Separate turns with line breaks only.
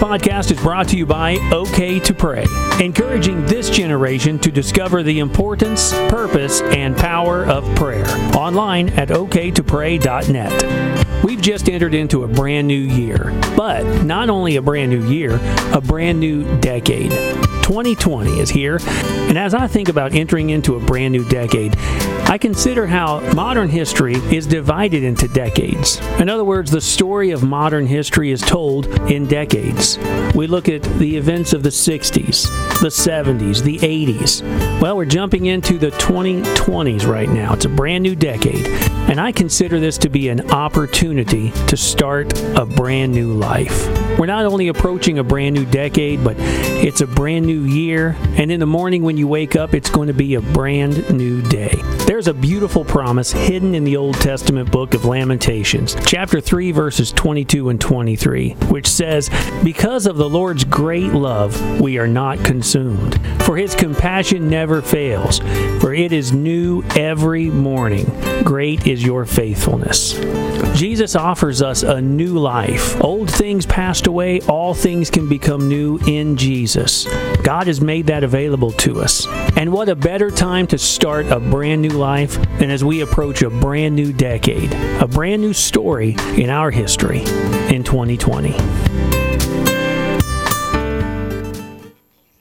podcast is brought to you by OK to Pray, encouraging this generation to discover the importance, purpose, and power of prayer. Online at oktopray.net. We've just entered into a brand new year, but not only a brand new year, a brand new decade. 2020 is here, and as I think about entering into a brand new decade, I consider how modern history is divided into decades. In other words, the story of modern history is told in decades. We look at the events of the 60s, the 70s, the 80s. Well, we're jumping into the 2020s right now. It's a brand new decade, and I consider this to be an opportunity to start a brand new life. We're not only approaching a brand new decade, but it's a brand new year, and in the morning when you wake up, it's going to be a brand new day. There's a beautiful promise hidden in the Old Testament book of Lamentations, chapter 3, verses 22 and 23, which says, "Because of the Lord's great love, we are not consumed, for his compassion never fails, for it is new every morning. Great is your faithfulness." Jesus offers us a new life. Old things passed away, all things can become new in Jesus. God has made that available to us. And what a better time to start a brand new life than as we approach a brand new decade, a brand new story in our history in 2020.